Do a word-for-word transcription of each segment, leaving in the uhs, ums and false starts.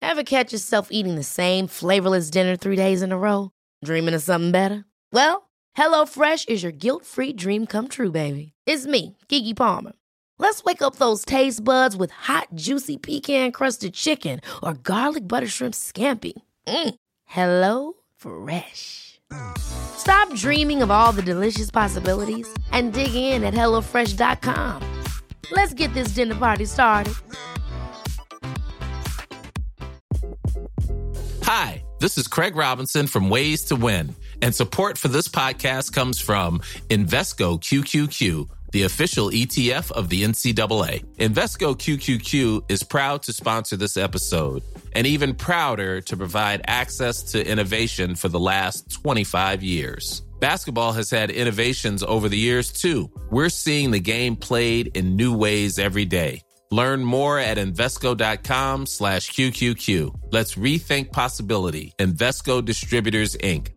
Ever catch yourself eating the same flavorless dinner three days in a row? Dreaming of something better? Well, HelloFresh is your guilt-free dream come true, baby. It's me, Keke Palmer. Let's wake up those taste buds with hot, juicy pecan-crusted chicken or garlic butter shrimp scampi. Mm. Hello Fresh. Stop dreaming of all the delicious possibilities and dig in at hello fresh dot com. Let's get this dinner party started. Hi, this is Craig Robinson from Ways to Win, and support for this podcast comes from Invesco Q Q Q, the official E T F of the N C double A. Invesco Q Q Q is proud to sponsor this episode, and even prouder to provide access to innovation for the last twenty-five years. Basketball has had innovations over the years, too. We're seeing the game played in new ways every day. Learn more at Invesco.com slash QQQ. Let's rethink possibility. Invesco Distributors, Incorporated.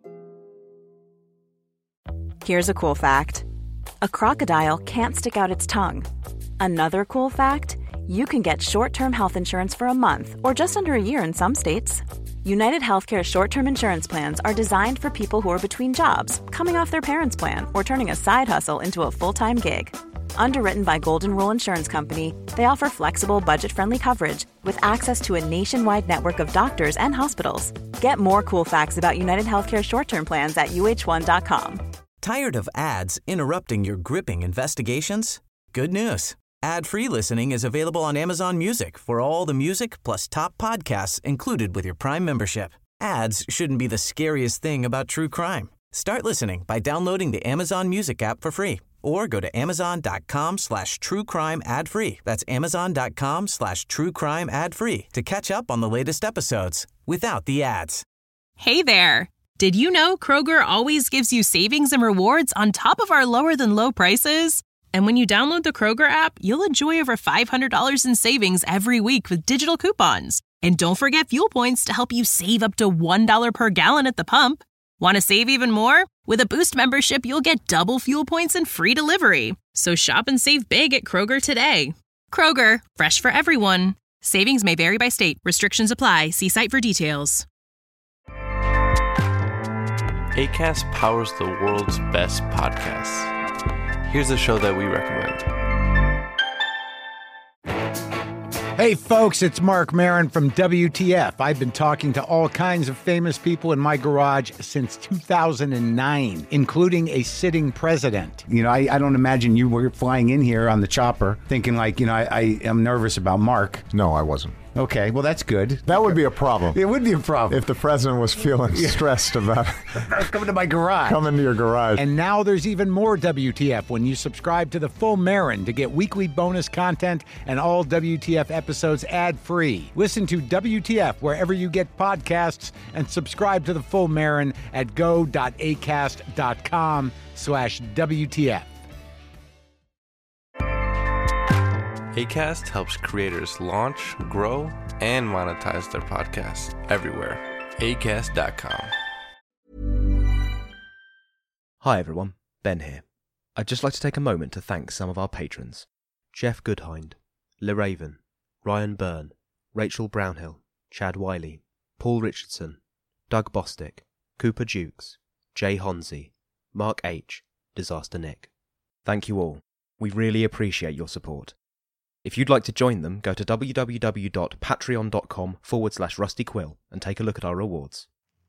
Here's a cool fact. A crocodile can't stick out its tongue. Another cool fact, you can get short-term health insurance for a month or just under a year in some states. United Healthcare short-term insurance plans are designed for people who are between jobs, coming off their parents' plan, or turning a side hustle into a full-time gig. Underwritten by Golden Rule Insurance Company, they offer flexible, budget-friendly coverage with access to a nationwide network of doctors and hospitals. Get more cool facts about United Healthcare short-term plans at U H one dot com. Tired of ads interrupting your gripping investigations? Good news. Ad-free listening is available on Amazon Music for all the music plus top podcasts included with your Prime membership. Ads shouldn't be the scariest thing about true crime. Start listening by downloading the Amazon Music app for free or go to amazon.com slash true crime ad free. That's amazon.com slash true crime ad free to catch up on the latest episodes without the ads. Hey there. Did you know Kroger always gives you savings and rewards on top of our lower than low prices? And when you download the Kroger app, you'll enjoy over five hundred dollars in savings every week with digital coupons. And don't forget fuel points to help you save up to one dollar per gallon at the pump. Want to save even more? With a Boost membership, you'll get double fuel points and free delivery. So shop and save big at Kroger today. Kroger, fresh for everyone. Savings may vary by state. Restrictions apply. See site for details. Acast powers the world's best podcasts. Here's a show that we recommend. Hey folks, it's Mark Maron from W T F. I've been talking to all kinds of famous people in my garage since two thousand nine, including a sitting president. You know, I, I don't imagine you were flying in here on the chopper thinking like, you know, I, I am nervous about Mark. No, I wasn't. Okay, well, that's good. That would be a problem. It would be a problem. If the president was feeling Yeah. stressed about coming to my garage. coming to your garage. And now there's even more W T F when you subscribe to the full Marin to get weekly bonus content and all W T F episodes ad-free. Listen to W T F wherever you get podcasts and subscribe to the full Marin at go.acast.com slash WTF. Acast helps creators launch, grow, and monetize their podcasts everywhere. acast dot com. Hi everyone, Ben here. I'd just like to take a moment to thank some of our patrons. Jeff Goodhind, Le Raven, Ryan Byrne, Rachel Brownhill, Chad Wiley, Paul Richardson, Doug Bostick, Cooper Dukes, Jay Honzi, Mark H, Disaster Nick. Thank you all. We really appreciate your support. If you'd like to join them, go to www.patreon.com forward slash Rusty Quill and take a look at our rewards.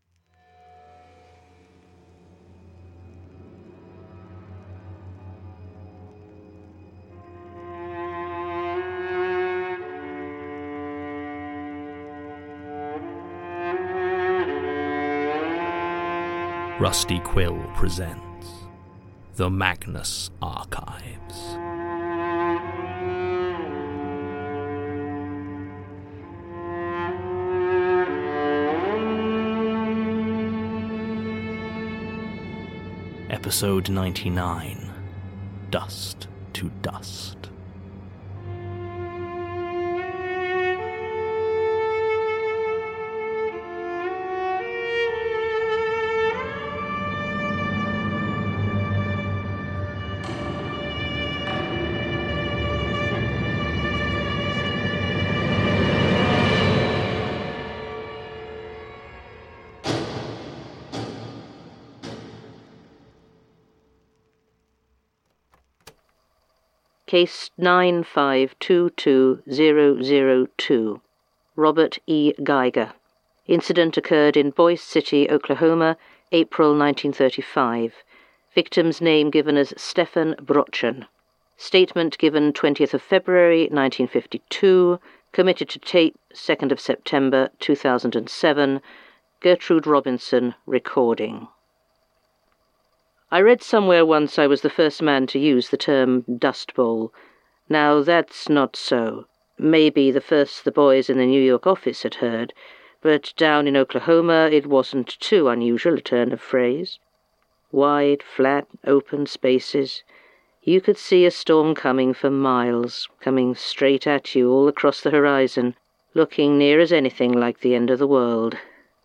Rusty Quill presents The Magnus Archives. Episode ninety-nine, Dust to Dust. Case nine five two two zero zero two. Robert E. Geiger. Incident occurred in Boise City, Oklahoma, April nineteen thirty-five. Victim's name given as Stefan Brotchen. Statement given twentieth of February nineteen fifty-two. Committed to tape second of September two thousand seven. Gertrude Robinson recording. I read somewhere once I was the first man to use the term Dust Bowl. Now that's not so. Maybe the first the boys in the New York office had heard, but down in Oklahoma it wasn't too unusual a turn of phrase. Wide, flat, open spaces. You could see a storm coming for miles, coming straight at you all across the horizon, looking near as anything like the end of the world.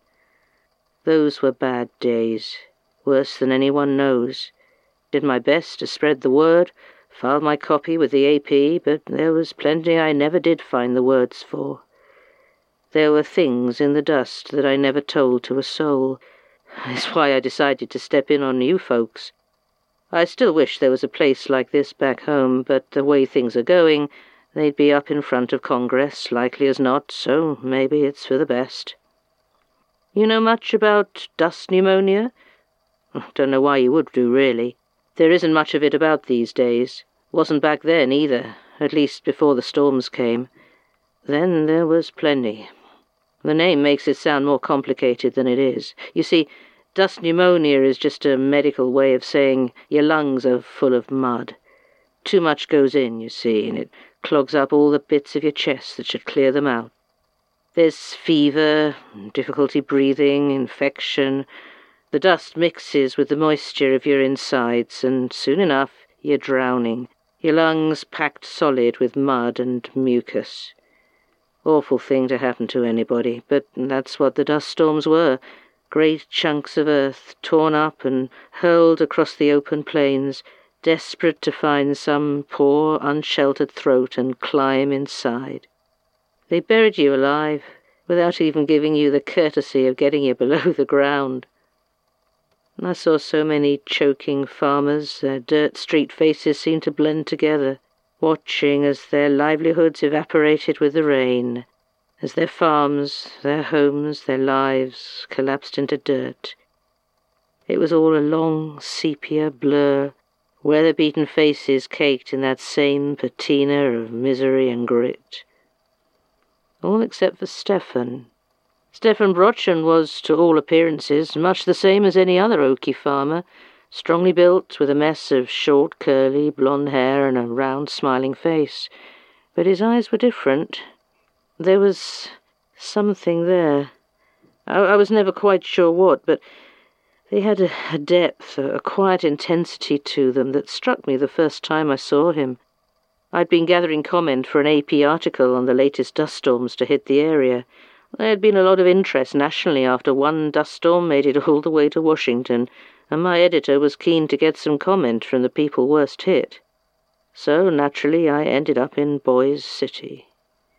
Those were bad days. Worse than anyone knows. Did my best to spread the word, filed my copy with the A P, but there was plenty I never did find the words for. There were things in the dust that I never told to a soul. That's why I decided to step in on you folks. I still wish there was a place like this back home, but the way things are going, they'd be up in front of Congress, likely as not, so maybe it's for the best. You know much about dust pneumonia? Don't know why you would do, really. There isn't much of it about these days. Wasn't back then, either, at least before the storms came. Then there was plenty. The name makes it sound more complicated than it is. You see, dust pneumonia is just a medical way of saying your lungs are full of mud. Too much goes in, you see, and it clogs up all the bits of your chest that should clear them out. There's fever, difficulty breathing, infection. The dust mixes with the moisture of your insides, and soon enough you're drowning, your lungs packed solid with mud and mucus. Awful thing to happen to anybody, but that's what the dust storms were. Great chunks of earth torn up and hurled across the open plains, desperate to find some poor, unsheltered throat and climb inside. They buried you alive, without even giving you the courtesy of getting you below the ground. I saw so many choking farmers, their dirt street faces seemed to blend together, watching as their livelihoods evaporated with the rain, as their farms, their homes, their lives collapsed into dirt. It was all a long sepia blur, weather-beaten faces caked in that same patina of misery and grit. All except for Stefan. Stefan Brotchen was, to all appearances, much the same as any other Okie farmer, strongly built, with a mess of short, curly, blonde hair and a round, smiling face. But his eyes were different. There was something there. I, I was never quite sure what, but they had a, a depth, a, a quiet intensity to them that struck me the first time I saw him. I'd been gathering comment for an A P article on the latest dust storms to hit the area. There had been a lot of interest nationally after one dust storm made it all the way to Washington, and my editor was keen to get some comment from the people worst hit. So, naturally, I ended up in Boise City.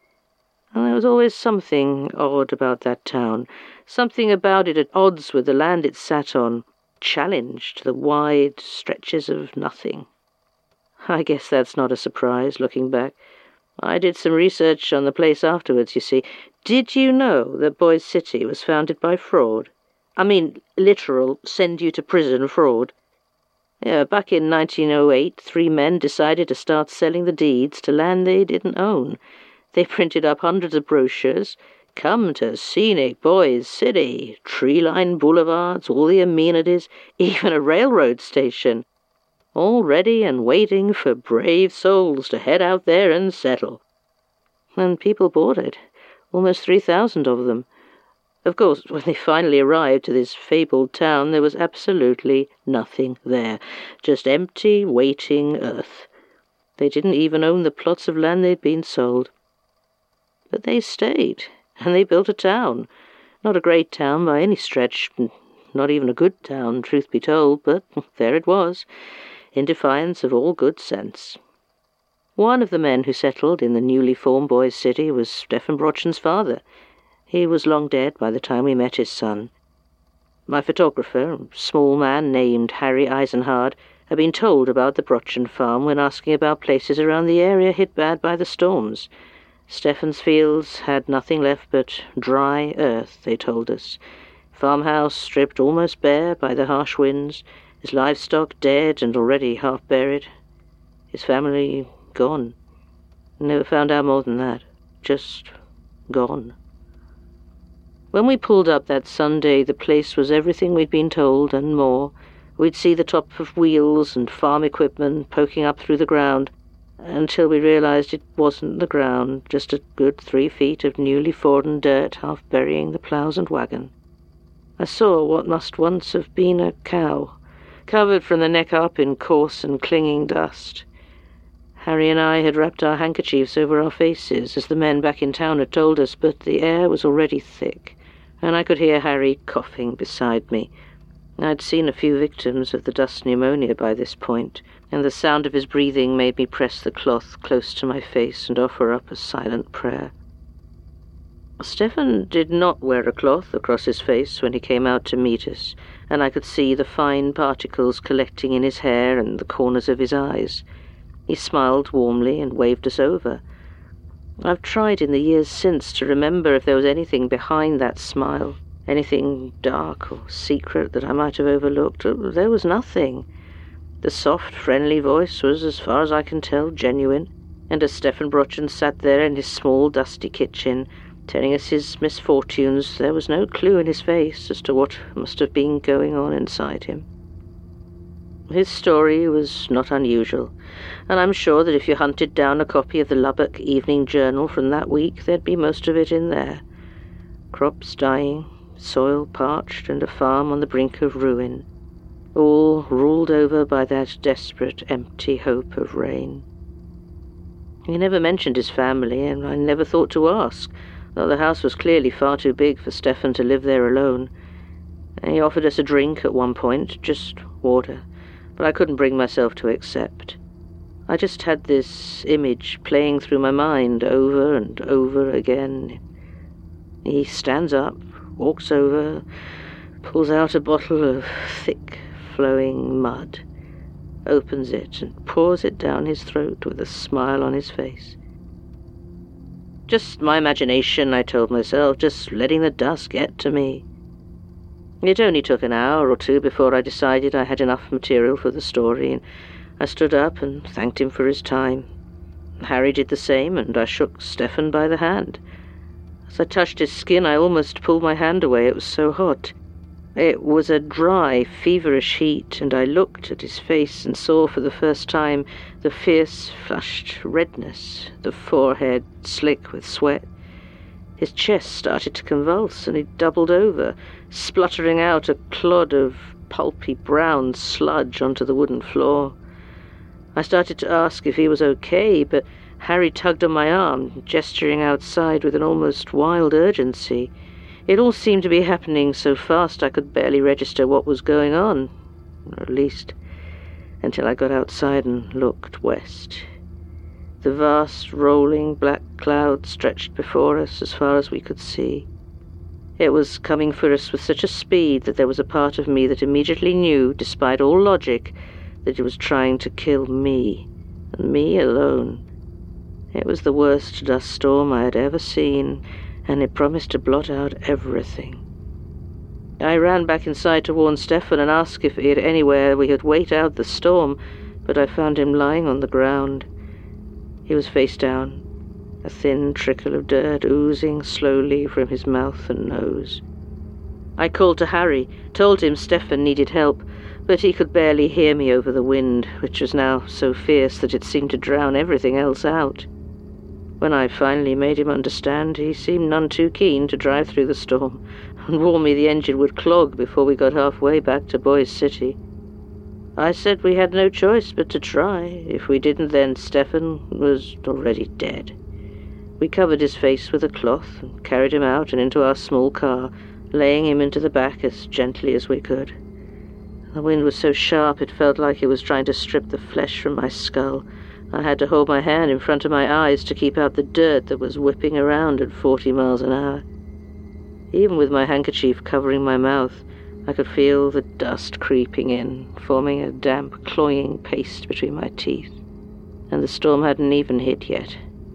And there was always something odd about that town, something about it at odds with the land it sat on, challenged the wide stretches of nothing. I guess that's not a surprise, looking back. I did some research on the place afterwards, you see. Did you know that Boise City was founded by fraud? I mean, literal send-you-to-prison fraud. Yeah, back in nineteen oh eight, three men decided to start selling the deeds to land they didn't own. They printed up hundreds of brochures. Come to scenic Boise City, tree-lined boulevards, all the amenities, even a railroad station. All ready and waiting for brave souls to head out there and settle. And people bought it, almost three thousand of them. Of course, when they finally arrived to this fabled town, there was absolutely nothing there, just empty, waiting earth. They didn't even own the plots of land they'd been sold. But they stayed, and they built a town. Not a great town by any stretch, not even a good town, truth be told, but there it was, in defiance of all good sense. One of the men who settled in the newly formed Boise City was Stefan Brotchen's father. He was long dead by the time we met his son. My photographer, a small man named Harry Eisenhard, I'd been told about the Brochan farm when asking about places around the area hit bad by the storms. Stefan's fields had nothing left but dry earth, they told us. Farmhouse stripped almost bare by the harsh winds, his livestock dead and already half buried. His family gone. Never found out more than that. Just gone. When we pulled up that Sunday, the place was everything we'd been told and more. We'd see the top of wheels and farm equipment poking up through the ground, until we realized it wasn't the ground, just a good three feet of newly fordden dirt half burying the plows and wagon. I saw what must once have been a cow, covered from the neck up in coarse and clinging dust. Harry and I had wrapped our handkerchiefs over our faces, as the men back in town had told us, but the air was already thick, and I could hear Harry coughing beside me. I'd seen a few victims of the dust pneumonia by this point, and the sound of his breathing made me press the cloth close to my face and offer up a silent prayer. Stefan did not wear a cloth across his face when he came out to meet us, and I could see the fine particles collecting in his hair and the corners of his eyes. He smiled warmly and waved us over. I've tried in the years since to remember if there was anything behind that smile, anything dark or secret that I might have overlooked. There was nothing. The soft, friendly voice was, as far as I can tell, genuine, and as Stefan Brochan sat there in his small, dusty kitchen, telling us his misfortunes, there was no clue in his face as to what must have been going on inside him. His story was not unusual, and I'm sure that if you hunted down a copy of the Lubbock Evening Journal from that week, there'd be most of it in there. Crops dying, soil parched, and a farm on the brink of ruin, all ruled over by that desperate, empty hope of rain. He never mentioned his family, and I never thought to ask, though the house was clearly far too big for Stefan to live there alone. He offered us a drink at one point, just water, but I couldn't bring myself to accept. I just had this image playing through my mind over and over again. He stands up, walks over, pulls out a bottle of thick, flowing mud, opens it and pours it down his throat with a smile on his face. Just my imagination, I told myself, just letting the dust get to me. It only took an hour or two before I decided I had enough material for the story, and I stood up and thanked him for his time. Harry did the same, and I shook Stefan by the hand. As I touched his skin, I almost pulled my hand away, it was so hot. It was a dry, feverish heat, and I looked at his face and saw for the first time the fierce, flushed redness, the forehead slick with sweat. His chest started to convulse, and he doubled over, spluttering out a clod of pulpy brown sludge onto the wooden floor. I started to ask if he was okay, but Harry tugged on my arm, gesturing outside with an almost wild urgency. It all seemed to be happening so fast I could barely register what was going on, or at least until I got outside and looked west. The vast, rolling black cloud stretched before us as far as we could see. It was coming for us with such a speed that there was a part of me that immediately knew, despite all logic, that it was trying to kill me, and me alone. It was the worst dust storm I had ever seen, and it promised to blot out everything. I ran back inside to warn Stefan and ask if he had anywhere we could wait out the storm, but I found him lying on the ground. He was face down, a thin trickle of dirt oozing slowly from his mouth and nose. I called to Harry, told him Stefan needed help, but he could barely hear me over the wind, which was now so fierce that it seemed to drown everything else out. When I finally made him understand, he seemed none too keen to drive through the storm and warn me the engine would clog before we got halfway back to Boise City. I said we had no choice but to try. If we didn't, then Stefan was already dead. We covered his face with a cloth and carried him out and into our small car, laying him into the back as gently as we could. The wind was so sharp it felt like it was trying to strip the flesh from my skull. I had to hold my hand in front of my eyes to keep out the dirt that was whipping around at forty miles an hour. Even with my handkerchief covering my mouth, I could feel the dust creeping in, forming a damp, cloying paste between my teeth, and the storm hadn't even hit yet.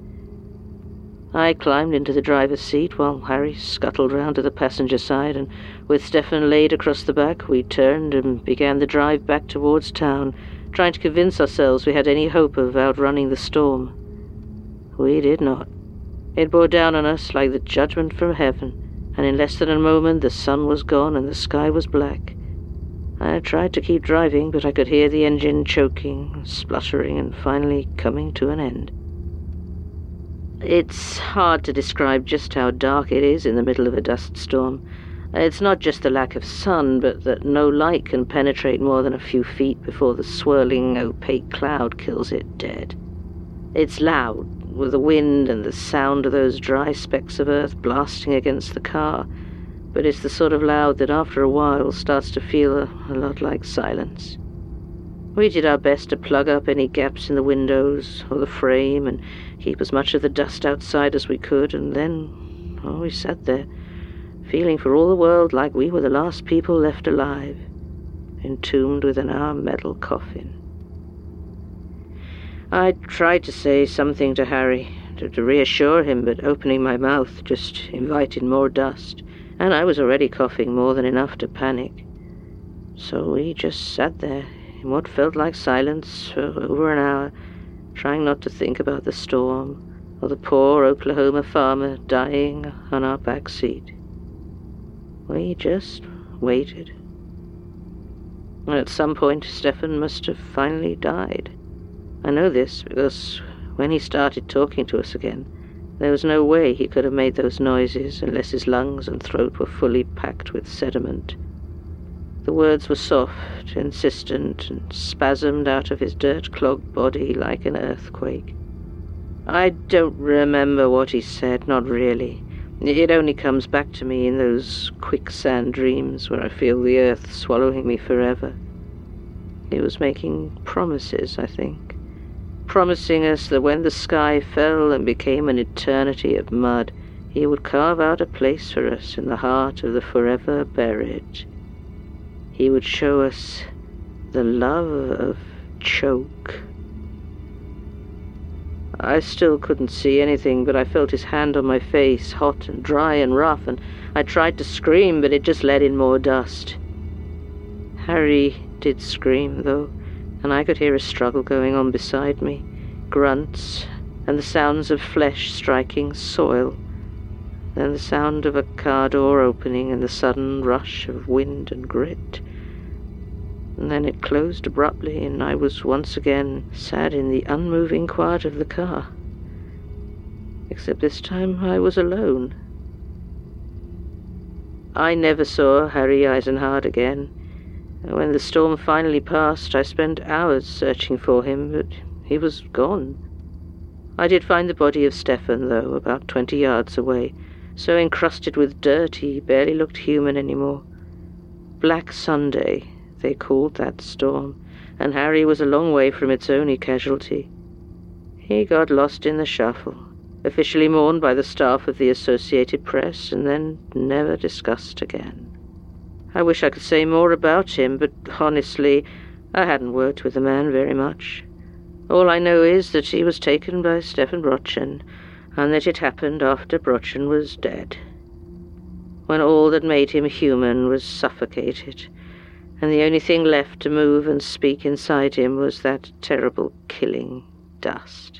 I climbed into the driver's seat while Harry scuttled round to the passenger side, and with Stefan laid across the back, we turned and began the drive back towards town, trying to convince ourselves we had any hope of outrunning the storm. We did not. It bore down on us like the judgment from heaven, and in less than a moment the sun was gone and the sky was black. I tried to keep driving, but I could hear the engine choking, spluttering, and finally coming to an end. It's hard to describe just how dark it is in the middle of a dust storm. It's not just the lack of sun, but that no light can penetrate more than a few feet before the swirling, opaque cloud kills it dead. It's loud, with the wind and the sound of those dry specks of earth blasting against the car, but it's the sort of loud that after a while starts to feel a, a lot like silence. We did our best to plug up any gaps in the windows or the frame and keep as much of the dust outside as we could, and then, oh, we sat there, feeling for all the world like we were the last people left alive, entombed within our metal coffin. I tried to say something to Harry, to, to reassure him, but opening my mouth just invited more dust, and I was already coughing more than enough to panic. So we just sat there, in what felt like silence for over an hour, trying not to think about the storm, or the poor Oklahoma farmer dying on our back seat. We just waited. At some point, Stefan must have finally died. I know this because when he started talking to us again, there was no way he could have made those noises unless his lungs and throat were fully packed with sediment. The words were soft, insistent, and spasmed out of his dirt-clogged body like an earthquake. I don't remember what he said, not really. It only comes back to me in those quicksand dreams where I feel the earth swallowing me forever. He was making promises, I think. Promising us that when the sky fell and became an eternity of mud, he would carve out a place for us in the heart of the forever buried. He would show us the love of Choke. I still couldn't see anything, but I felt his hand on my face, hot and dry and rough, and I tried to scream, but it just let in more dust. Harry did scream, though, and I could hear a struggle going on beside me, grunts, and the sounds of flesh striking soil, then the sound of a car door opening and the sudden rush of wind and grit. And then it closed abruptly, and I was once again sat in the unmoving quiet of the car. Except this time I was alone. I never saw Harry Eisenhardt again. When the storm finally passed, I spent hours searching for him, but he was gone. I did find the body of Stefan, though, about twenty yards away, so encrusted with dirt he barely looked human anymore. Black Sunday, they called that storm, and Harry was a long way from its only casualty. He got lost in the shuffle, officially mourned by the staff of the Associated Press, and then never discussed again. I wish I could say more about him, but honestly, I hadn't worked with the man very much. All I know is that he was taken by Stefan Brotchen, and that it happened after Brotchen was dead, when all that made him human was suffocated, and the only thing left to move and speak inside him was that terrible killing dust.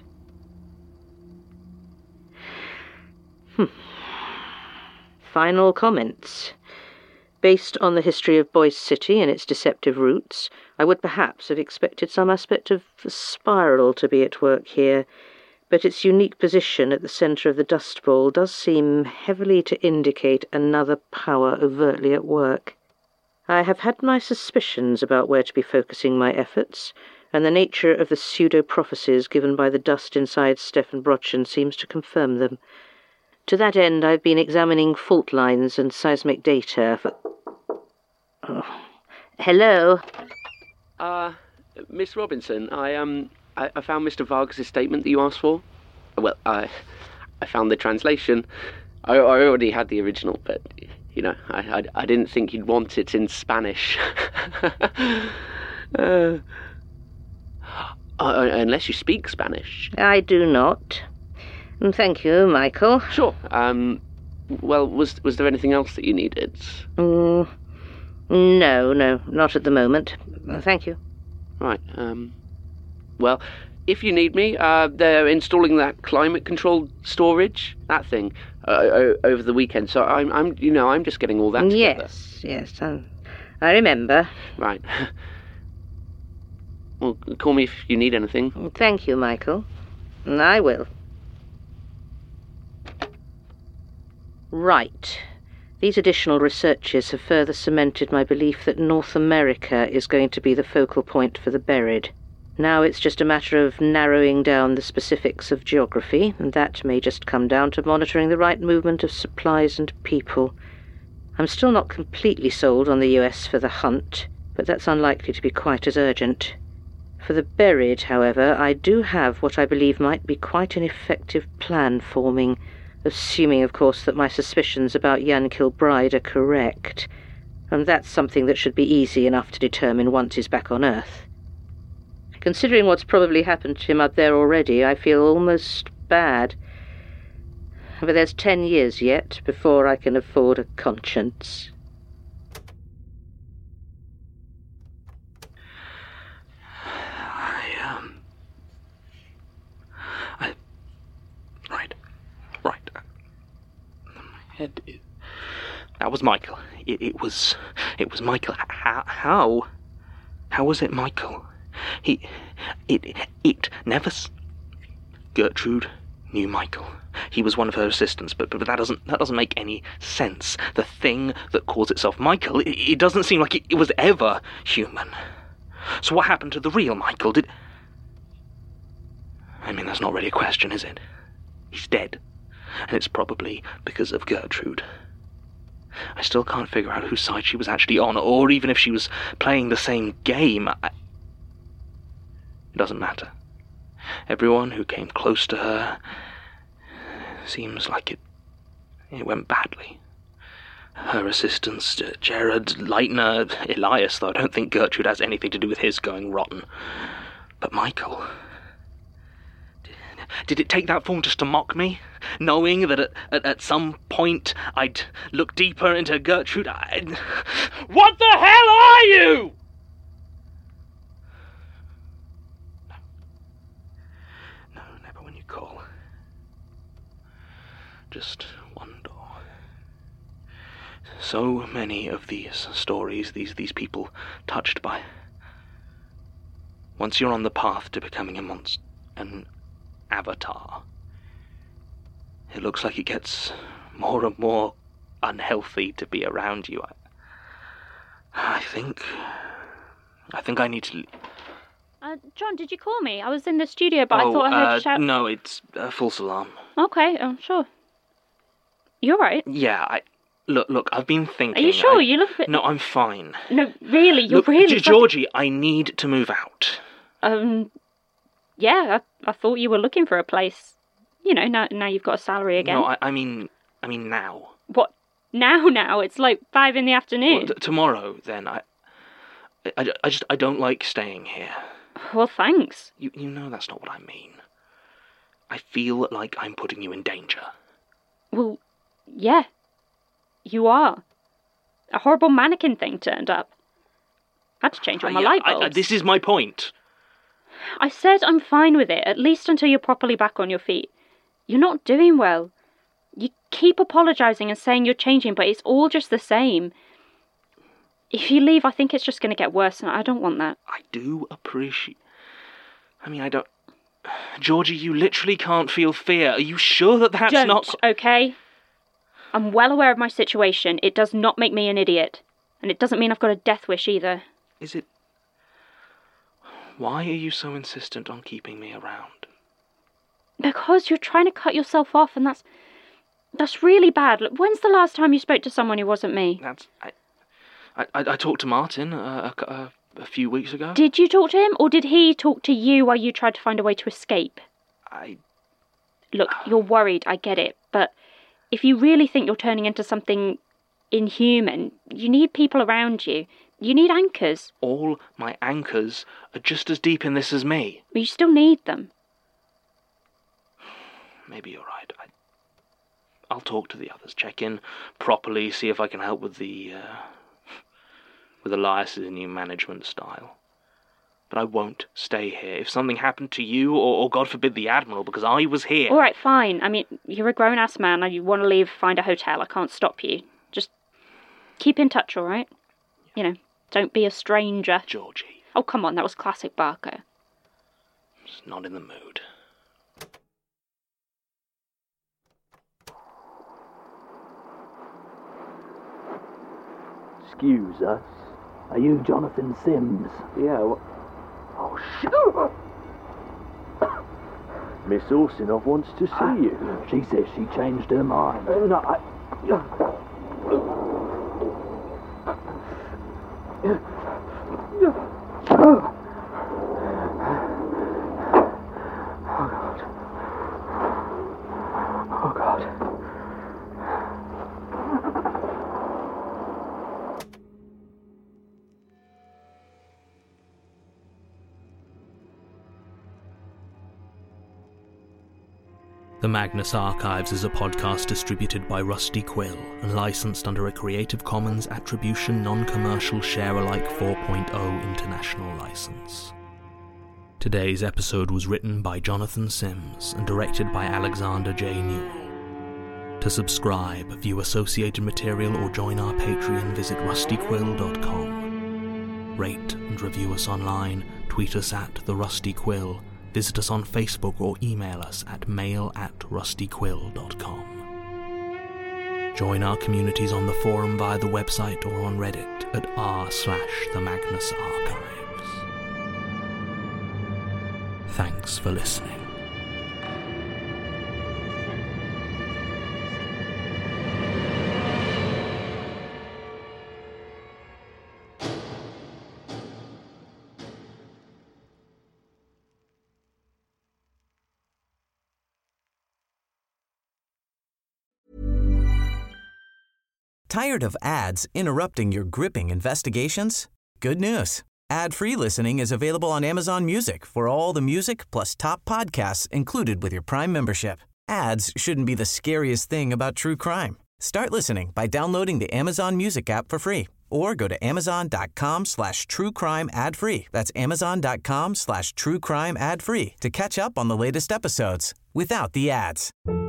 Hmm. Final comments. Based on the history of Boise City and its deceptive roots, I would perhaps have expected some aspect of the spiral to be at work here, but its unique position at the centre of the Dust Bowl does seem heavily to indicate another power overtly at work. I have had my suspicions about where to be focusing my efforts, and the nature of the pseudo-prophecies given by the dust inside Stefan Brotchen seems to confirm them. To that end, I've been examining fault lines and seismic data for... Oh. Hello? Uh, Miss Robinson, I, um, I, I found Mister Vargas' statement that you asked for. Well, I, I found the translation. I, I already had the original, but You know, I, I, I didn't think you'd want it in Spanish. uh, uh, unless you speak Spanish. I do not. Thank you, Michael. Sure. Um, well, was was there anything else that you needed? Mm, no, no, not at the moment. Thank you. Right. Um, well, if you need me, uh, they're installing that climate-controlled storage, that thing, uh, over the weekend. So I'm, I'm, you know, I'm just getting all that together. Yes, yes, um, I remember. Right. Well, call me if you need anything. Thank you, Michael. I will. Right. These additional researches have further cemented my belief that North America is going to be the focal point for the buried. Now it's just a matter of narrowing down the specifics of geography, and that may just come down to monitoring the right movement of supplies and people. I'm still not completely sold on the U S for the hunt, but that's unlikely to be quite as urgent. For the buried, however, I do have what I believe might be quite an effective plan forming, assuming, of course, that my suspicions about Jan Kilbride are correct. And that's something that should be easy enough to determine once he's back on Earth. Considering what's probably happened to him up there already, I feel almost bad. But there's ten years yet before I can afford a conscience. I, um... I... Right. Right. My head is... That was Michael. It, it was... It was Michael. How... How... How was it Michael? He... It... It never... Gertrude knew Michael. He was one of her assistants, but, but that doesn't that doesn't make any sense. The thing that calls itself Michael, it, it doesn't seem like it, it was ever human. So what happened to the real Michael? Did... I mean, that's not really a question, is it? He's dead. And it's probably because of Gertrude. I still can't figure out whose side she was actually on, or even if she was playing the same game. I... It doesn't matter. Everyone who came close to her seems like it it went badly. Her assistants, uh, Jared, Leitner, Elias, though I don't think Gertrude has anything to do with his going rotten. But Michael... Did, did it take that form just to mock me? Knowing that at, at, at some point I'd look deeper into Gertrude, I'd... What the hell are you?! Call. Just one door. So many of these stories, these these people touched by. Once you're on the path to becoming a monster, an avatar, it looks like it gets more and more unhealthy to be around you. I, I think, I think I need to. Uh, John, did you call me? I was in the studio, but oh, I thought I heard uh, you shout... No, it's a false alarm. Okay, oh, sure. You're right. Yeah, I... Look, look, I've been thinking... Are you sure? I, you look a bit... No, I'm fine. No, really, you're look, really... G- Georgie, I need to move out. Um, yeah, I, I thought you were looking for a place. You know, now now you've got a salary again. No, I, I mean... I mean now. What? Now, now? It's like five in the afternoon. Well, t- tomorrow, then. I, I... I just... I don't like staying here. Well, thanks. You you know that's not what I mean. I feel like I'm putting you in danger. Well, yeah. You are. A horrible mannequin thing turned up. Had to change all my yeah, light I, bulbs. I, this is my point. I said I'm fine with it, at least until you're properly back on your feet. You're not doing well. You keep apologising and saying you're changing, but it's all just the same. If you leave, I think it's just going to get worse, and I don't want that. I do appreciate... I mean, I don't... Georgie, you literally can't feel fear. Are you sure that that's don't, not... okay? I'm well aware of my situation. It does not make me an idiot. And it doesn't mean I've got a death wish either. Is it... Why are you so insistent on keeping me around? Because you're trying to cut yourself off, and that's... That's really bad. Look, when's the last time you spoke to someone who wasn't me? That's... I... I, I talked to Martin uh, a, a, a few weeks ago. Did you talk to him, or did he talk to you while you tried to find a way to escape? I... Look, you're worried, I get it, but if you really think you're turning into something inhuman. You need people around you. You need anchors. All my anchors are just as deep in this as me. But you still need them. Maybe you're right. I, I'll talk to the others, check in properly, see if I can help with the, uh, with Elias's new management style. But I won't stay here. If something happened to you, or, or God forbid the Admiral, because I was here... All right, fine. I mean, you're a grown-ass man, and you want to leave, find a hotel. I can't stop you. Just keep in touch, all right? You know, don't be a stranger. Georgie. Oh, come on, that was classic Barker. Just not in the mood. Excuse us. Are you Jonathan Sims? Yeah, what... Oh, shit! Miss Orsinov wants to see uh, you. She says she changed her mind. Uh, no, I... Oh, God. Oh, God. The Magnus Archives is a podcast distributed by Rusty Quill and licensed under a Creative Commons Attribution Non-Commercial Share-alike four point oh international license. Today's episode was written by Jonathan Sims and directed by Alexander J. Newell. To subscribe, view associated material or join our Patreon, visit rusty quill dot com. Rate and review us online, tweet us at The Rusty Quill, visit us on Facebook or email us at mail at rusty quill dot com. Join our communities on the forum via the website or on Reddit at r slash the Magnus Archives. Thanks for listening. Tired of ads interrupting your gripping investigations? Good news. Ad-free listening is available on Amazon Music for all the music plus top podcasts included with your Prime membership. Ads shouldn't be the scariest thing about true crime. Start listening by downloading the Amazon Music app for free or go to amazon.com slash true crime ad free. That's amazon.com slash true crime ad free to catch up on the latest episodes without the ads.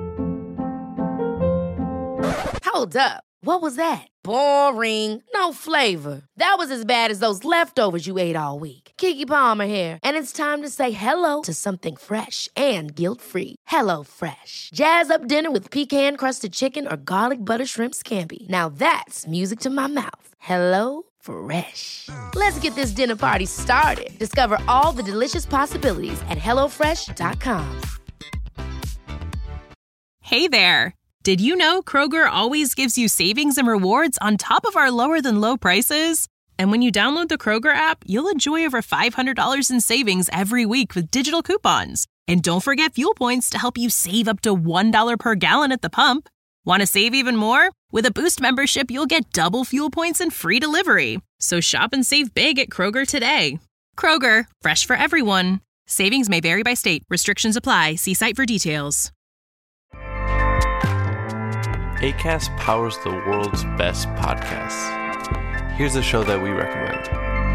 Hold up. What was that? Boring. No flavor. That was as bad as those leftovers you ate all week. Keke Palmer here, and it's time to say hello to something fresh and guilt-free. Hello Fresh. Jazz up dinner with pecan-crusted chicken or garlic butter shrimp scampi. Now that's music to my mouth. Hello Fresh. Let's get this dinner party started. Discover all the delicious possibilities at hello fresh dot com. Hey there. Did you know Kroger always gives you savings and rewards on top of our lower-than-low prices? And when you download the Kroger app, you'll enjoy over five hundred dollars in savings every week with digital coupons. And don't forget fuel points to help you save up to one dollar per gallon at the pump. Want to save even more? With a Boost membership, you'll get double fuel points and free delivery. So shop and save big at Kroger today. Kroger, fresh for everyone. Savings may vary by state. Restrictions apply. See site for details. Acast powers the world's best podcasts. Here's a show that we recommend.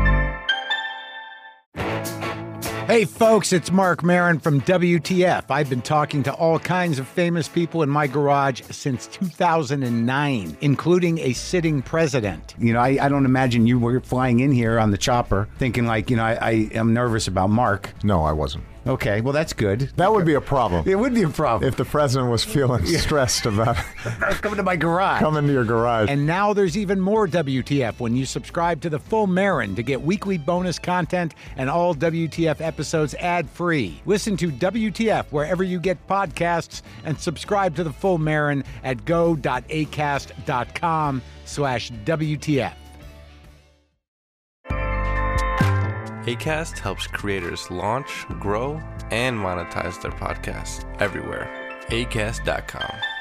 Hey folks, it's Mark Maron from W T F. I've been talking to all kinds of famous people in my garage since two thousand nine, including a sitting president. You know, I, I don't imagine you were flying in here on the chopper thinking like, you know, I, I am nervous about Mark. No, I wasn't. Okay, well, that's good. That would be a problem. It would be a problem. If the president was feeling yeah. stressed about coming to my garage. Coming to your garage. And now there's even more W T F when you subscribe to the Full Marin to get weekly bonus content and all W T F episodes ad-free. Listen to W T F wherever you get podcasts and subscribe to the Full Marin at go.acast.com slash WTF. Acast helps creators launch, grow, and monetize their podcasts everywhere. acast dot com.